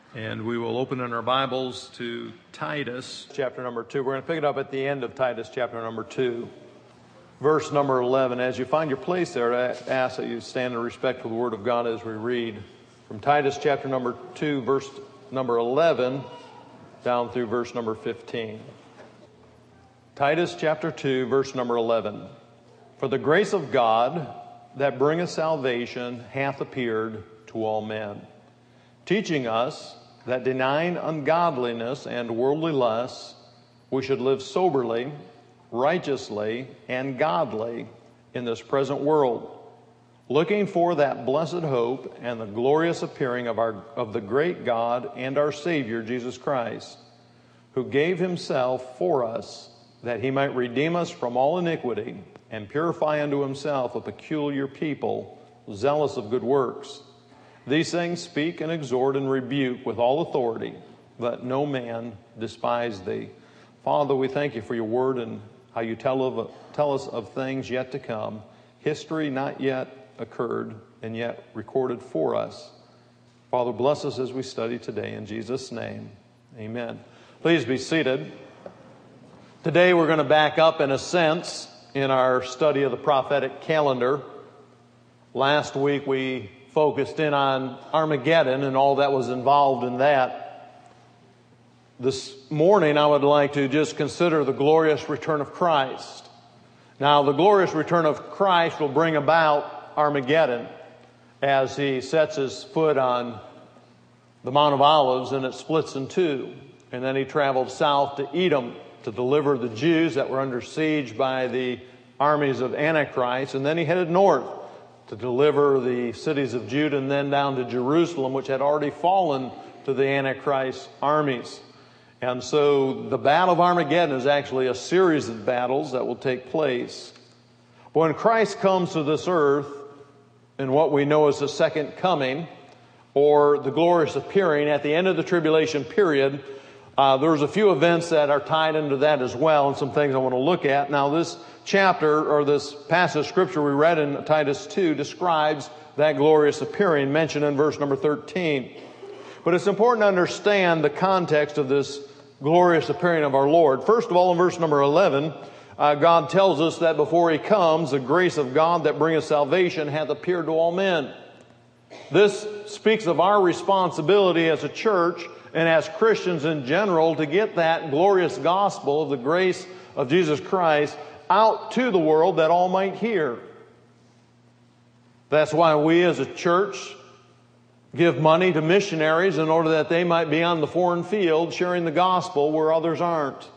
And we will open in our Bibles to Titus, chapter number 2. We're going to pick it up at the end of Titus, chapter number 2, verse number 11. As you find your place there, I ask that you stand in respect for the Word of God as we read from Titus, chapter number 2, verse number 11, down through verse number 15. Titus, chapter 2, verse number 11. For the grace of God that bringeth salvation hath appeared to all men, teaching us that denying ungodliness and worldly lusts, we should live soberly, righteously, and godly in this present world, looking for that blessed hope and the glorious appearing of the great God and our Savior, Jesus Christ, who gave himself for us, that he might redeem us from all iniquity and purify unto himself a peculiar people, zealous of good works. These things speak and exhort and rebuke with all authority. Let no man despise thee. Father, we thank you for your word and how you tell us of things yet to come, history not yet occurred and yet recorded for us. Father, bless us as we study today. In Jesus' name, amen. Please be seated. Today we're going to back up in a sense in our study of the prophetic calendar. Last week we focused in on Armageddon and all that was involved in that. This morning I would like to just consider the glorious return of Christ. Now, the glorious return of Christ will bring about Armageddon as he sets his foot on the Mount of Olives and it splits in two. And then he traveled south to Edom to deliver the Jews that were under siege by the armies of Antichrist. And then he headed north to deliver the cities of Judah and then down to Jerusalem, which had already fallen to the Antichrist armies. And so the Battle of Armageddon is actually a series of battles that will take place. When Christ comes to this earth in what we know as the second coming, or the glorious appearing at the end of the tribulation period, there's a few events that are tied into that as well and some things I want to look at. Now, this chapter or this passage of scripture we read in Titus 2 describes that glorious appearing mentioned in verse number 13. But it's important to understand the context of this glorious appearing of our Lord. First of all, in verse number 11, God tells us that before he comes, the grace of God that bringeth salvation hath appeared to all men. This speaks of our responsibility as a church and as Christians in general to get that glorious gospel of the grace of Jesus Christ out to the world that all might hear. That's why we as a church give money to missionaries in order that they might be on the foreign field sharing the gospel where others aren't.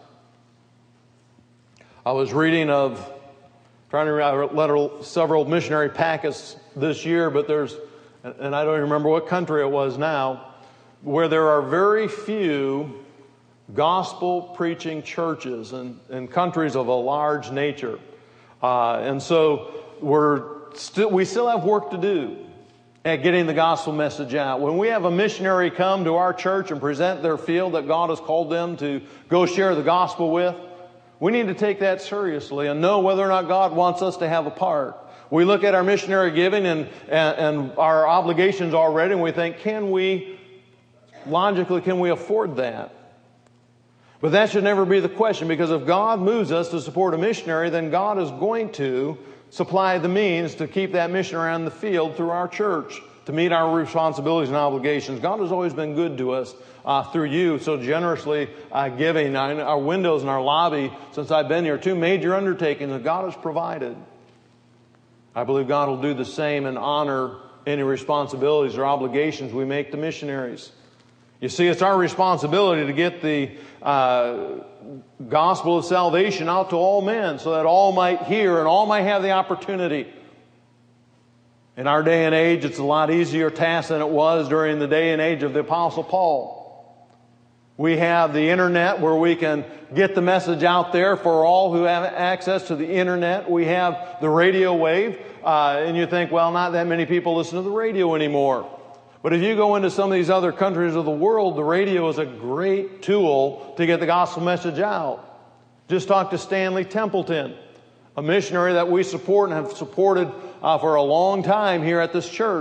I was reading trying to read several missionary packets this year, but and I don't remember what country it was now, where there are very few gospel preaching churches in countries of a large nature. And so we still have work to do at getting the gospel message out. When we have a missionary come to our church and present their field that God has called them to go share the gospel with, we need to take that seriously and know whether or not God wants us to have a part. We look at our missionary giving and our obligations already and we think, can we afford that? But that should never be the question, because if God moves us to support a missionary, then God is going to supply the means to keep that missionary on the field through our church, to meet our responsibilities and obligations. God has always been good to us through you, so generously giving. Our windows and our lobby, since I've been here, 2 major undertakings that God has provided. I believe God will do the same and honor any responsibilities or obligations we make to missionaries. You see, it's our responsibility to get the gospel of salvation out to all men so that all might hear and all might have the opportunity. In our day and age, it's a lot easier task than it was during the day and age of the Apostle Paul. We have the internet where we can get the message out there for all who have access to the internet. We have the radio wave, and you think, well, not that many people listen to the radio anymore. But if you go into some of these other countries of the world, the radio is a great tool to get the gospel message out. Just talk to Stanley Templeton, a missionary that we support and have supported for a long time here at this church.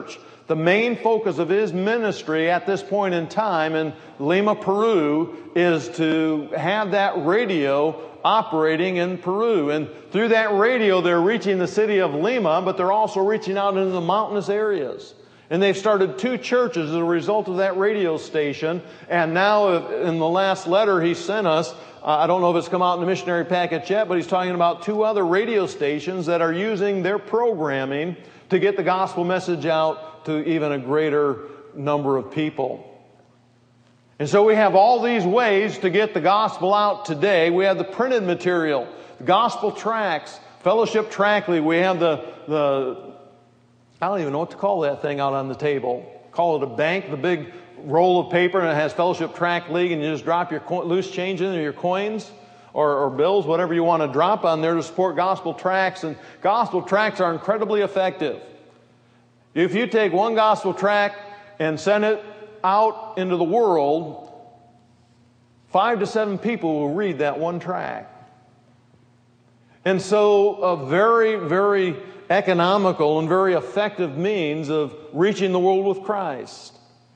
The main focus of his ministry at this point in time in Lima, Peru, is to have that radio operating in Peru. And through that radio, they're reaching the city of Lima, but they're also reaching out into the mountainous areas. And they've started 2 churches as a result of that radio station. And now, in the last letter he sent us, I don't know if it's come out in the missionary package yet, but he's talking about 2 other radio stations that are using their programming to get the gospel message out to even a greater number of people. And so we have all these ways to get the gospel out today. We have the printed material, the gospel tracts, fellowship tract league. We have the I don't even know what to call that thing out on the table. Call it a bank, the big roll of paper, and it has fellowship tract league, and you just drop your loose change in there, your coins or bills, whatever you want to drop on there to support gospel tracts. And gospel tracts are incredibly effective. If you take one gospel tract and send it out into the world, 5 to 7 people will read that one tract. And so a very, very economical and very effective means of reaching the world with Christ.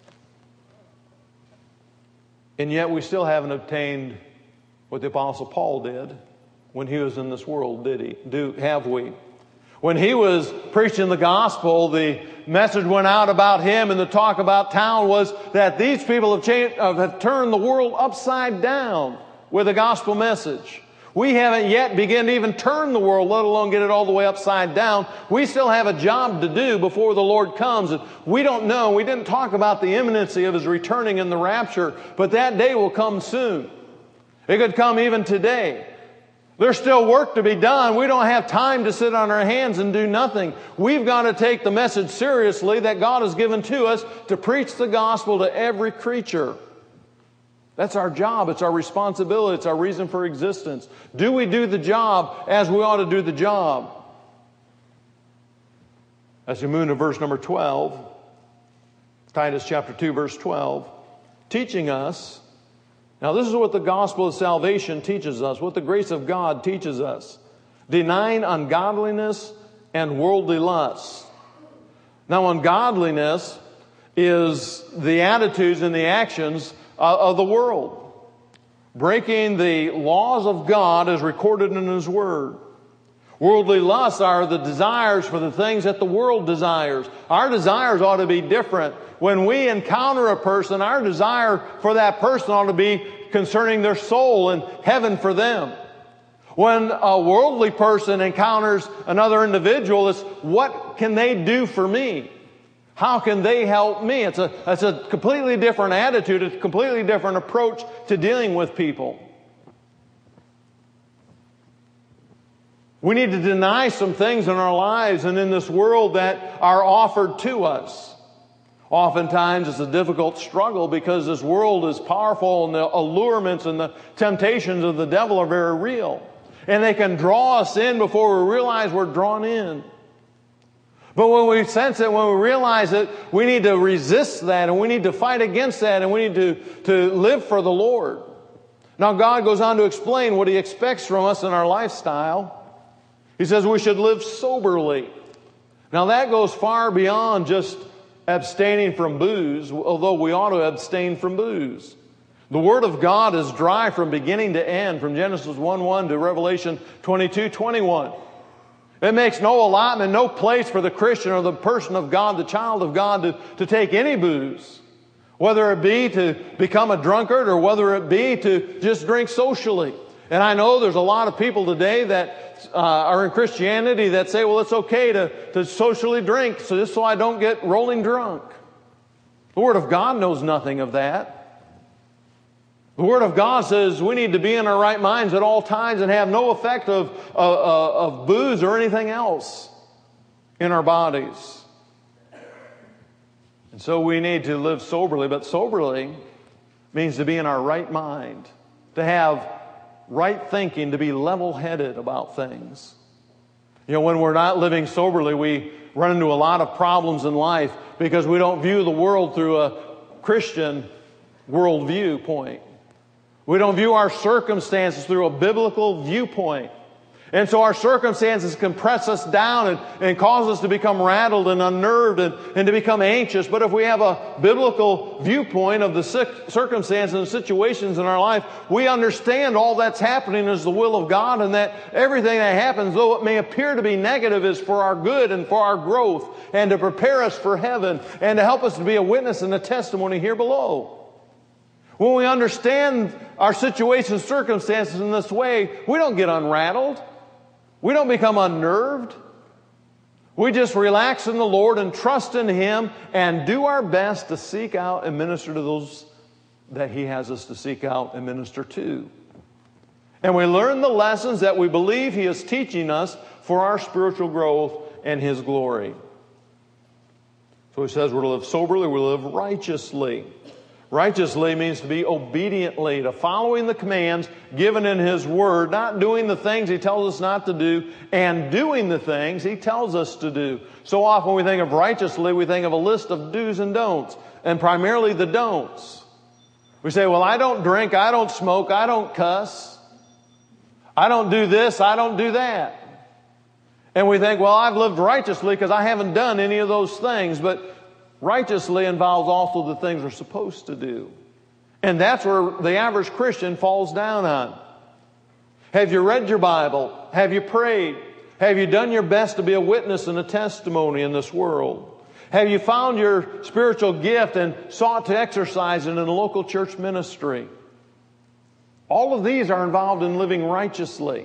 And yet we still haven't obtained what the Apostle Paul did when he was in this world, did he? Have we? When he was preaching the gospel, the message went out about him, and the talk about town was that these people have turned the world upside down with the gospel message. We haven't yet begun to even turn the world, let alone get it all the way upside down. We still have a job to do before the Lord comes. And we don't know. We didn't talk about the imminency of His returning in the rapture, but that day will come soon. It could come even today. There's still work to be done. We don't have time to sit on our hands and do nothing. We've got to take the message seriously that God has given to us to preach the gospel to every creature. That's our job. It's our responsibility. It's our reason for existence. Do we do the job as we ought to do the job? As we move to verse number 12, Titus chapter 2, verse 12, teaching us. Now this is what the gospel of salvation teaches us, what the grace of God teaches us. Denying ungodliness and worldly lusts. Now ungodliness is the attitudes and the actions of the world. Breaking the laws of God as recorded in His Word. Worldly lusts are the desires for the things that the world desires. Our desires ought to be different. When we encounter a person, our desire for that person ought to be concerning their soul and heaven for them. When a worldly person encounters another individual, it's what can they do for me? How can they help me? It's a completely different attitude. It's a completely different approach to dealing with people. We need to deny some things in our lives and in this world that are offered to us. Oftentimes it's a difficult struggle because this world is powerful and the allurements and the temptations of the devil are very real. And they can draw us in before we realize we're drawn in. But when we sense it, when we realize it, we need to resist that and we need to fight against that and we need to live for the Lord. Now God goes on to explain what He expects from us in our lifestyle. He says we should live soberly. Now that goes far beyond just abstaining from booze, although we ought to abstain from booze. The Word of God is dry from beginning to end, from Genesis 1:1 to Revelation 22:21. It makes no allotment, no place for the Christian or the person of God, the child of God, to take any booze. Whether it be to become a drunkard or whether it be to just drink socially. And I know there's a lot of people today that are in Christianity that say, well, it's okay to socially drink just so I don't get rolling drunk. The Word of God knows nothing of that. The Word of God says we need to be in our right minds at all times and have no effect of booze or anything else in our bodies. And so we need to live soberly, but soberly means to be in our right mind, to have right thinking, to be level-headed about things. You know, when we're not living soberly, we run into a lot of problems in life because we don't view the world through a Christian worldview point. We don't view our circumstances through a biblical viewpoint. And so our circumstances can press us down and cause us to become rattled and unnerved and to become anxious. But if we have a biblical viewpoint of the circumstances and situations in our life, we understand all that's happening is the will of God, and that everything that happens, though it may appear to be negative, is for our good and for our growth and to prepare us for heaven and to help us to be a witness and a testimony here below. When we understand our situation and circumstances in this way, we don't get unrattled. We don't become unnerved. We just relax in the Lord and trust in Him and do our best to seek out and minister to those that He has us to seek out and minister to. And we learn the lessons that we believe He is teaching us for our spiritual growth and His glory. So He says we're to live soberly, we're to live righteously. Righteously means to be obediently, to following the commands given in His Word, not doing the things He tells us not to do, and doing the things He tells us to do. So often when we think of righteously, we think of a list of do's and don'ts, and primarily the don'ts. We say, well, I don't drink, I don't smoke, I don't cuss, I don't do this, I don't do that. And we think, well, I've lived righteously because I haven't done any of those things, but righteously involves also the things we're supposed to do. And that's where the average Christian falls down on. Have you read your Bible? Have you prayed? Have you done your best to be a witness and a testimony in this world? Have you found your spiritual gift and sought to exercise it in a local church ministry? All of these are involved in living righteously.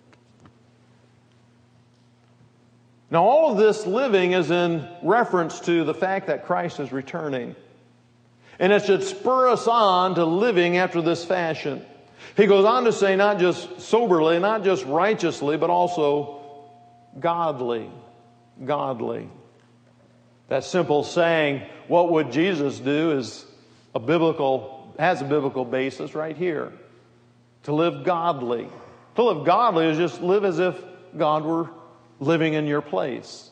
Now, all of this living is in reference to the fact that Christ is returning. And it should spur us on to living after this fashion. He goes on to say not just soberly, not just righteously, but also godly. Godly. That simple saying, what would Jesus do, has a biblical basis right here. To live godly. To live godly is just live as if God were living in your place.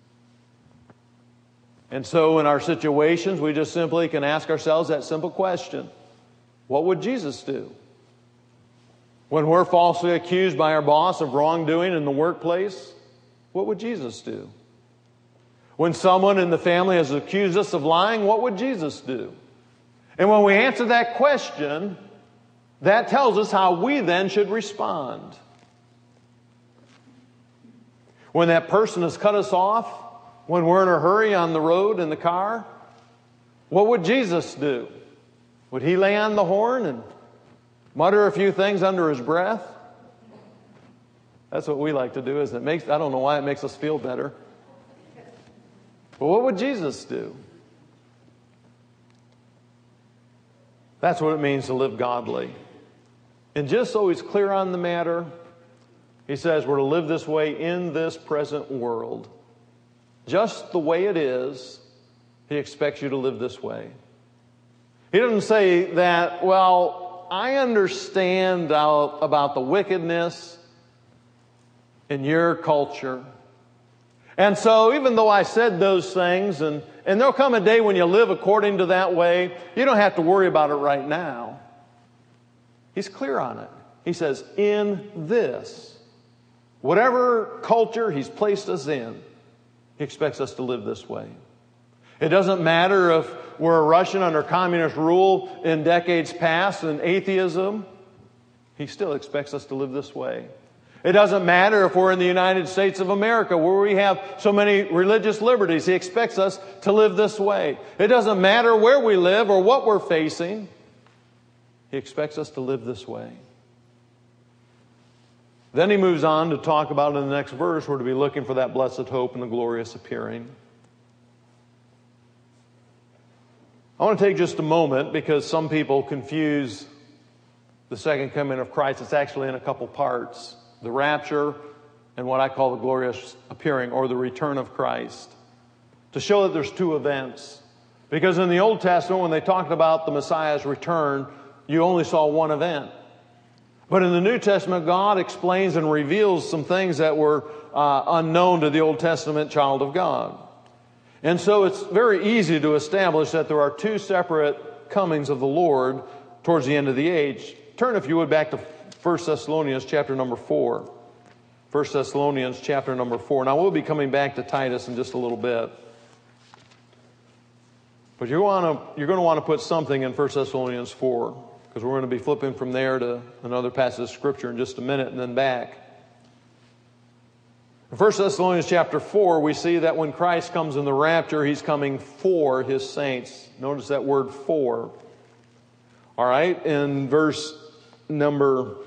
And so in our situations, we just simply can ask ourselves that simple question. What would Jesus do? When we're falsely accused by our boss of wrongdoing in the workplace, what would Jesus do? When someone in the family has accused us of lying, what would Jesus do? And when we answer that question, that tells us how we then should respond. When that person has cut us off, when we're in a hurry on the road in the car, what would Jesus do? Would He lay on the horn and mutter a few things under His breath? That's what we like to do, isn't it? I don't know why it makes us feel better. But what would Jesus do? That's what it means to live godly. And just so He's clear on the matter, He says we're to live this way in this present world. Just the way it is, He expects you to live this way. He doesn't say that, well, I understand about the wickedness in your culture. And so even though I said those things, and there'll come a day when you live according to that way, you don't have to worry about it right now. He's clear on it. He says, in this, whatever culture He's placed us in, He expects us to live this way. It doesn't matter if we're a Russian under communist rule in decades past and atheism. He still expects us to live this way. It doesn't matter if we're in the United States of America where we have so many religious liberties. He expects us to live this way. It doesn't matter where we live or what we're facing. He expects us to live this way. Then he moves on to talk about in the next verse, we're to be looking for that blessed hope and the glorious appearing. I want to take just a moment because some people confuse the second coming of Christ. It's actually in a couple parts. The rapture and what I call the glorious appearing or the return of Christ. To show that there's two events. Because in the Old Testament, when they talked about the Messiah's return, you only saw one event. But in the New Testament, God explains and reveals some things that were unknown to the Old Testament child of God. And so it's very easy to establish that there are two separate comings of the Lord towards the end of the age. Turn, if you would, back to 1 Thessalonians chapter number 4. 1 Thessalonians chapter number 4. Now, we'll be coming back to Titus in just a little bit. But you're going to want to put something in 1 Thessalonians 4, because we're going to be flipping from there to another passage of Scripture in just a minute and then back. In 1 Thessalonians chapter 4, we see that when Christ comes in the rapture, He's coming for His saints. Notice that word for. All right, in verse number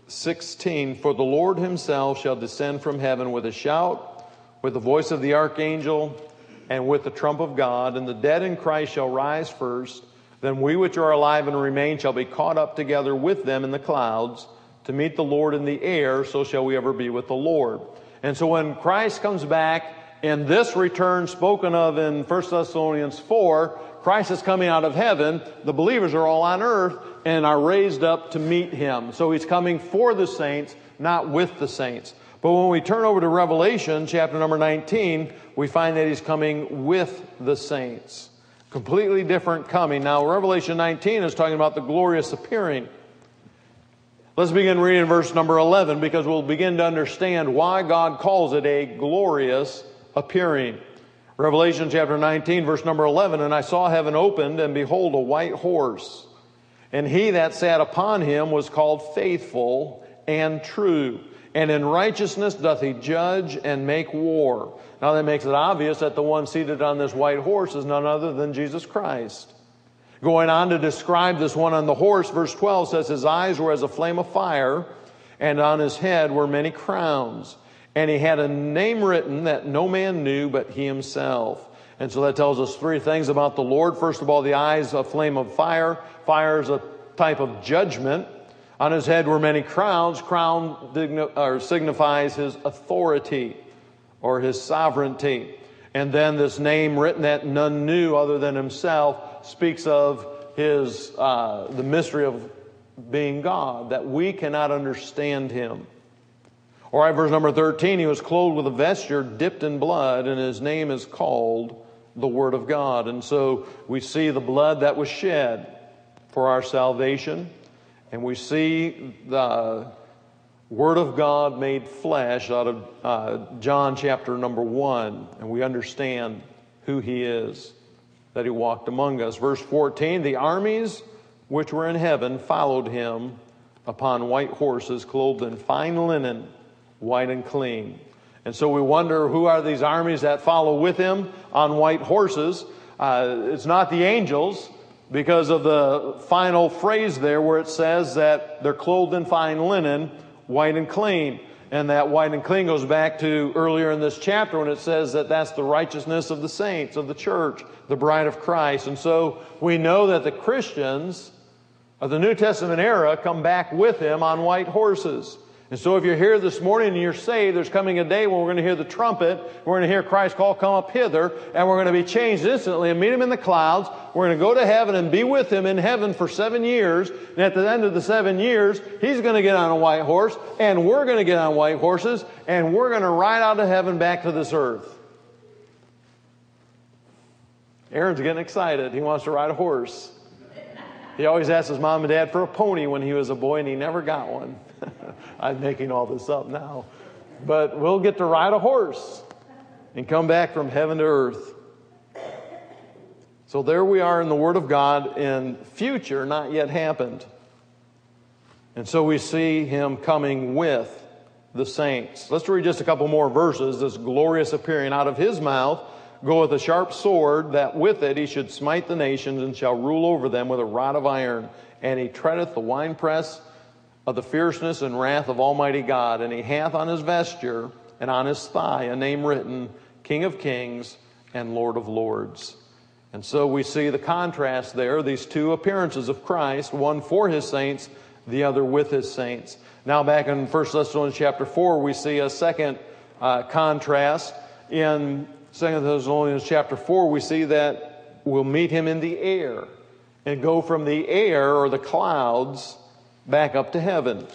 16, for the Lord Himself shall descend from heaven with a shout, with the voice of the archangel, and with the trump of God, and the dead in Christ shall rise first. Then we which are alive and remain shall be caught up together with them in the clouds to meet the Lord in the air, so shall we ever be with the Lord. And so when Christ comes back in this return spoken of in 1 Thessalonians 4, Christ is coming out of heaven. The believers are all on earth and are raised up to meet Him. So He's coming for the saints, not with the saints. But when we turn over to Revelation chapter number 19, we find that He's coming with the saints. Completely different coming. Now, Revelation 19 is talking about the glorious appearing. Let's begin reading verse number 11, because we'll begin to understand why God calls it a glorious appearing. Revelation chapter 19, verse number 11, and I saw heaven opened, and behold, a white horse. And he that sat upon him was called Faithful and True. And in righteousness doth he judge and make war. Now that makes it obvious that the one seated on this white horse is none other than Jesus Christ. Going on to describe this one on the horse, verse 12 says, his eyes were as a flame of fire, and on his head were many crowns. And he had a name written that no man knew but he himself. And so that tells us three things about the Lord. First of all, the eyes, a flame of fire. Fire is a type of judgment. On his head were many crowns. Crown signifies his authority or his sovereignty. And then this name written that none knew other than himself speaks of his the mystery of being God, that we cannot understand him. All right, verse number 13, he was clothed with a vesture dipped in blood, and his name is called the Word of God. And so we see the blood that was shed for our salvation, and we see the Word of God made flesh out of John chapter number 1, and we understand who he is, that he walked among us. Verse 14, the armies which were in heaven followed him upon white horses, clothed in fine linen, white and clean. And so we wonder, who are these armies that follow with him on white horses? It's not the angels, because of the final phrase there where it says that they're clothed in fine linen, white and clean. And that white and clean goes back to earlier in this chapter when it says that that's the righteousness of the saints, of the church, the bride of Christ. And so we know that the Christians of the New Testament era come back with him on white horses. And so if you're here this morning and you're saved, there's coming a day when we're going to hear the trumpet, we're going to hear Christ call, come up hither, and we're going to be changed instantly and meet him in the clouds. We're going to go to heaven and be with him in heaven for 7 years. And at the end of the 7 years, he's going to get on a white horse, and we're going to get on white horses, and we're going to ride out of heaven back to this earth. Aaron's getting excited. He wants to ride a horse. He always asked his mom and dad for a pony when he was a boy, and he never got one. I'm making all this up now. But we'll get to ride a horse and come back from heaven to earth. So there we are in the Word of God in future, not yet happened. And so we see him coming with the saints. Let's read just a couple more verses. This glorious appearing, out of his mouth goeth a sharp sword, that with it he should smite the nations, and shall rule over them with a rod of iron. And he treadeth the winepress of the fierceness and wrath of Almighty God. And he hath on his vesture and on his thigh a name written, King of Kings and Lord of Lords. And so we see the contrast there, these two appearances of Christ, one for his saints, the other with his saints. Now back in 1 Thessalonians chapter 4, we see a second contrast. In 2 Thessalonians chapter 4, we see that we'll meet him in the air and go from the air or the clouds back up to heaven.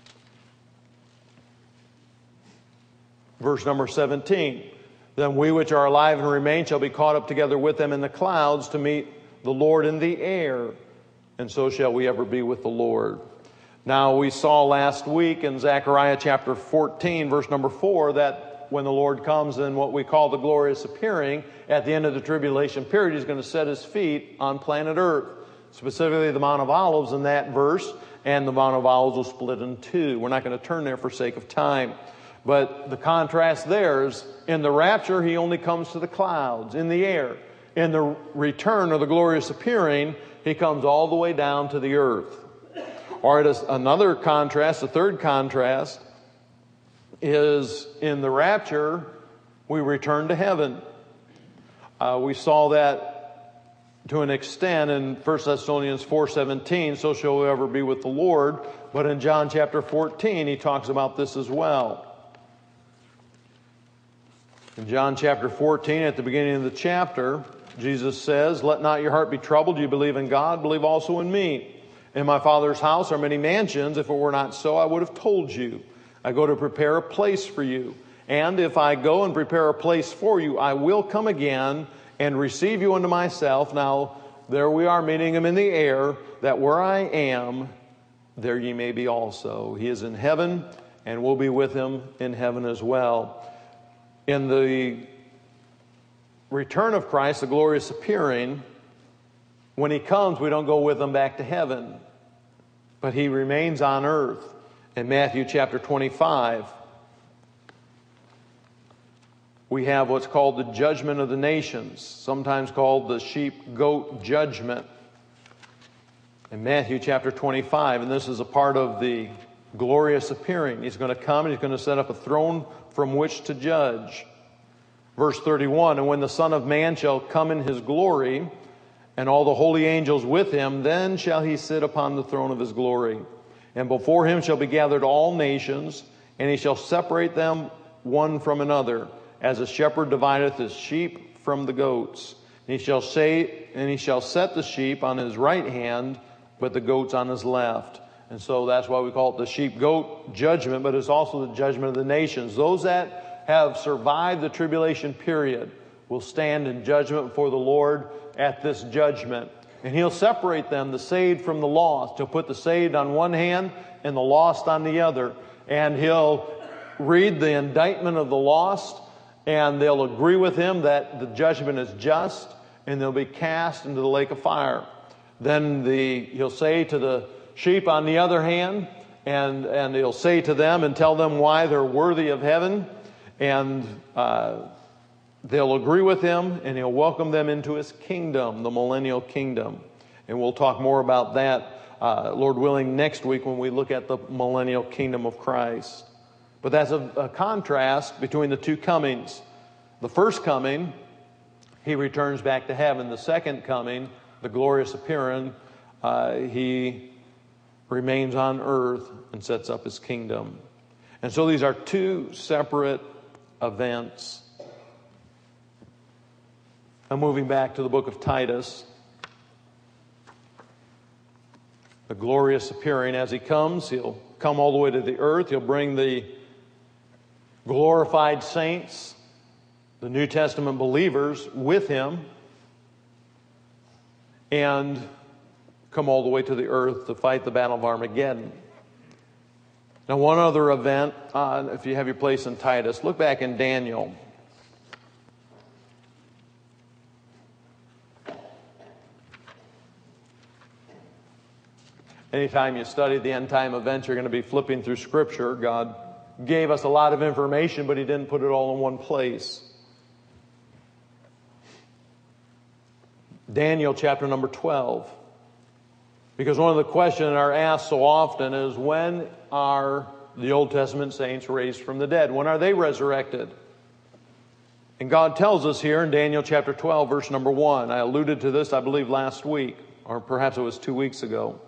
Verse number 17. Then we which are alive and remain shall be caught up together with them in the clouds to meet the Lord in the air. And so shall we ever be with the Lord. Now, we saw last week in Zechariah chapter 14, verse number 4, that when the Lord comes in what we call the glorious appearing, at the end of the tribulation period, He's going to set His feet on planet Earth, specifically the Mount of Olives in that verse, and the Mount of Olives will split in two. We're not going to turn there for sake of time. But the contrast there is, in the rapture, He only comes to the clouds, in the air. In the return of the glorious appearing, He comes all the way down to the earth. Or another contrast, the third contrast, is in the rapture, we return to heaven. We saw that to an extent in 1 Thessalonians 4:17, so shall we ever be with the Lord. But in John chapter 14, he talks about this as well. In John chapter 14, at the beginning of the chapter, Jesus says, "Let not your heart be troubled. You believe in God, believe also in me. In my Father's house are many mansions. If it were not so, I would have told you. I go to prepare a place for you. And if I go and prepare a place for you, I will come again and receive you unto myself." Now, there we are meeting Him in the air, that where I am, there ye may be also. He is in heaven, and we'll be with Him in heaven as well. In the return of Christ, the glorious appearing, when He comes, we don't go with Him back to heaven, but He remains on earth. In Matthew chapter 25, we have what's called the judgment of the nations, sometimes called the sheep-goat judgment. In Matthew chapter 25, and this is a part of the glorious appearing. He's going to come and He's going to set up a throne from which to judge. Verse 31, "And when the Son of Man shall come in His glory, and all the holy angels with Him, then shall He sit upon the throne of His glory. And before Him shall be gathered all nations, and He shall separate them one from another, as a shepherd divideth his sheep from the goats. And He shall set the sheep on His right hand, but the goats on His left." And so that's why we call it the sheep-goat judgment, but it's also the judgment of the nations. Those that have survived the tribulation period will stand in judgment before the Lord at this judgment. And He'll separate them, the saved from the lost. He'll put the saved on one hand and the lost on the other. And He'll read the indictment of the lost, and they'll agree with Him that the judgment is just, and they'll be cast into the lake of fire. Then He'll say to the sheep on the other hand, and He'll say to them and tell them why they're worthy of heaven, and they'll agree with Him, and He'll welcome them into His kingdom, the millennial kingdom. And we'll talk more about that, Lord willing, next week when we look at the millennial kingdom of Christ. But that's a contrast between the two comings. The first coming, He returns back to heaven. The second coming, the glorious appearing, He remains on earth and sets up His kingdom. And so these are two separate events. Now, moving back to the book of Titus, the glorious appearing, as He comes, He'll come all the way to the earth. He'll bring the glorified saints, the New Testament believers, with Him, and come all the way to the earth to fight the battle of Armageddon. Now, one other event, if you have your place in Titus, look back in Daniel. Anytime you study the end time events, you're going to be flipping through Scripture. God gave us a lot of information, but He didn't put it all in one place. Daniel chapter number 12. Because one of the questions that are asked so often is, when are the Old Testament saints raised from the dead? When are they resurrected? And God tells us here in Daniel chapter 12, verse number 1. I alluded to this, I believe, last week, or perhaps it was 2 weeks ago.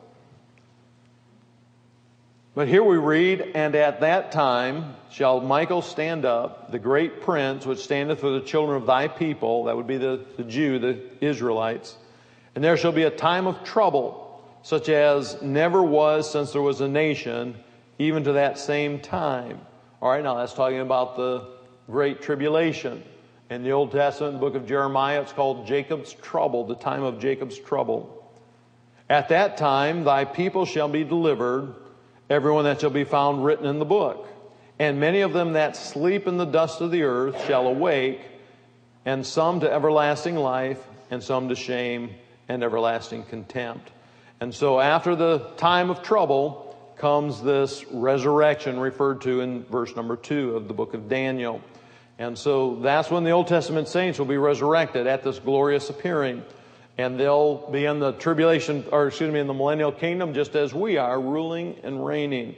But here we read, "And at that time shall Michael stand up, the great prince, which standeth for the children of thy people," that would be the Jew, the Israelites, "and there shall be a time of trouble, such as never was since there was a nation, even to that same time." All right, now that's talking about the Great Tribulation. In the Old Testament, the book of Jeremiah, it's called Jacob's trouble, the time of Jacob's trouble. "At that time thy people shall be delivered, everyone that shall be found written in the book. And many of them that sleep in the dust of the earth shall awake, and some to everlasting life, and some to shame and everlasting contempt. And so after the time of trouble comes this resurrection referred to in verse number 2 of the book of Daniel. And so that's when the Old Testament saints will be resurrected at this glorious appearing. And they'll be in the in the millennial kingdom just as we are, ruling and reigning.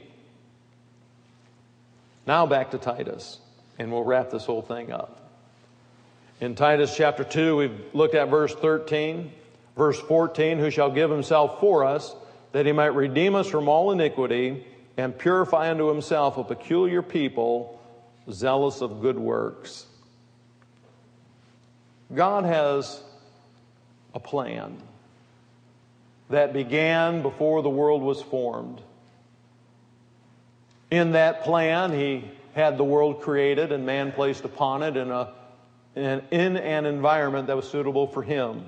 Now back to Titus, and we'll wrap this whole thing up. In Titus chapter 2, we've looked at verse 13. Verse 14, who shall give himself for us, that he might redeem us from all iniquity, and purify unto himself a peculiar people, zealous of good works. God has a plan that began before the world was formed. In that plan, He had the world created and man placed upon it in an environment that was suitable for Him.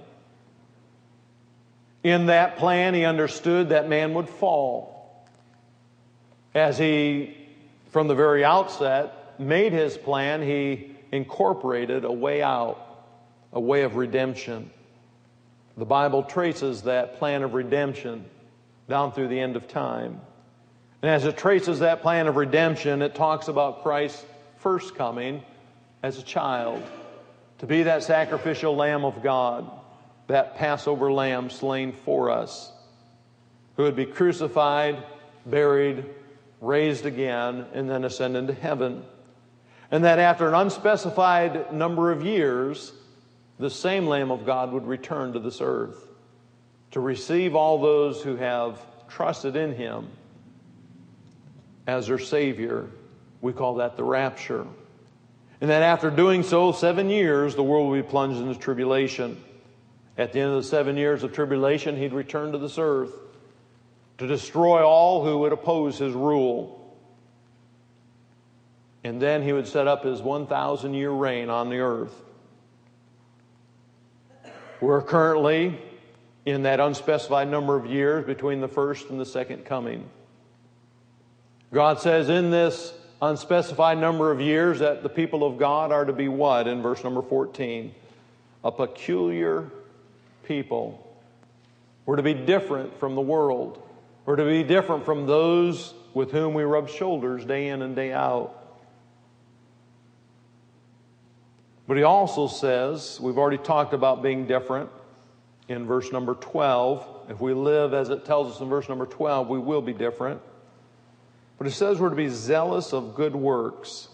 In that plan, He understood that man would fall. As He, from the very outset, made His plan, He incorporated a way out, a way of redemption. The Bible traces that plan of redemption down through the end of time. And as it traces that plan of redemption, it talks about Christ's first coming as a child, to be that sacrificial Lamb of God, that Passover lamb slain for us, who would be crucified, buried, raised again, and then ascend into heaven. And that after an unspecified number of years, the same Lamb of God would return to this earth to receive all those who have trusted in Him as their Savior. We call that the rapture. And that after doing so 7 years, the world will be plunged into tribulation. At the end of the 7 years of tribulation, He'd return to this earth to destroy all who would oppose His rule. And then He would set up His 1,000-year reign on the earth. We're currently in that unspecified number of years between the first and the second coming. God says in this unspecified number of years that the people of God are to be what? In verse number 14, a peculiar people. We're to be different from the world. We're to be different from those with whom we rub shoulders day in and day out. But He also says, we've already talked about being different in verse number 12. If we live as it tells us in verse number 12, we will be different. But it says we're to be zealous of good works.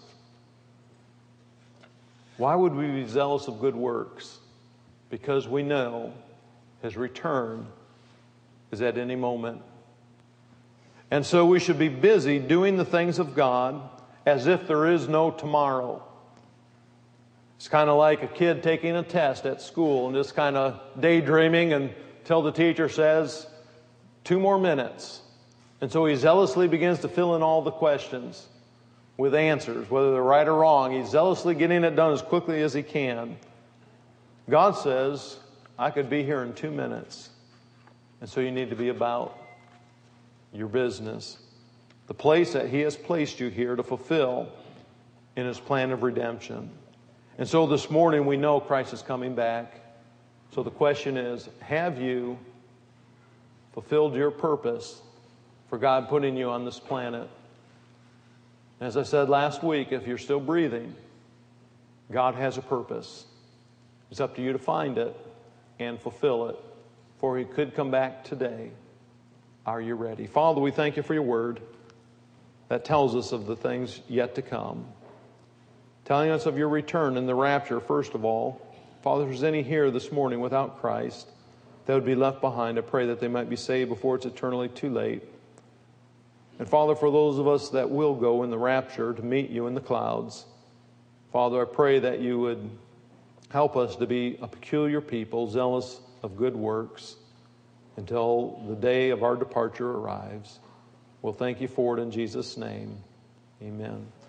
Why would we be zealous of good works? Because we know His return is at any moment. And so we should be busy doing the things of God as if there is no tomorrow. It's kind of like a kid taking a test at school and just kind of daydreaming until the teacher says, 2 more minutes. And so he zealously begins to fill in all the questions with answers, whether they're right or wrong. He's zealously getting it done as quickly as he can. God says, I could be here in 2 minutes. And so you need to be about your business. The place that He has placed you here to fulfill in His plan of redemption. And so this morning we know Christ is coming back. So the question is, have you fulfilled your purpose for God putting you on this planet? As I said last week, if you're still breathing, God has a purpose. It's up to you to find it and fulfill it, for He could come back today. Are you ready? Father, we thank You for Your word that tells us of the things yet to come. Telling us of Your return and the rapture, first of all. Father, if there's any here this morning without Christ that would be left behind, I pray that they might be saved before it's eternally too late. And Father, for those of us that will go in the rapture to meet You in the clouds, Father, I pray that You would help us to be a peculiar people, zealous of good works, until the day of our departure arrives. We'll thank You for it in Jesus' name. Amen.